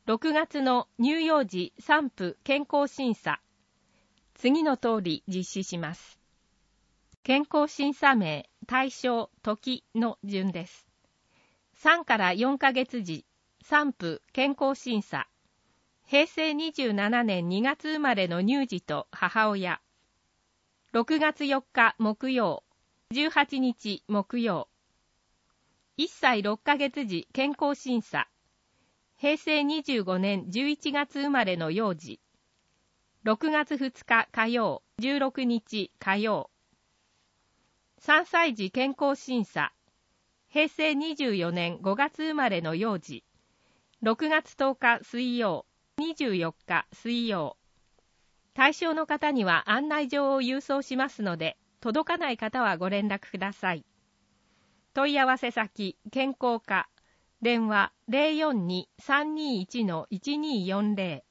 6月の乳幼児産婦健康審査、次の通り実施します。健康審査名、対象、時の順です。3から4ヶ月時、産婦健康審査。平成27年2月生まれの乳児と母親。6月4日木曜、18日木曜。1歳6ヶ月時健康審査。平成25年11月生まれの幼児。6月2日火曜、16日火曜。3歳児健康審査。平成24年5月生まれの幼児。6月10日水曜、24日水曜。対象の方には案内状を郵送しますので、届かない方はご連絡ください。問い合わせ先、健康課、電話 042-321-1240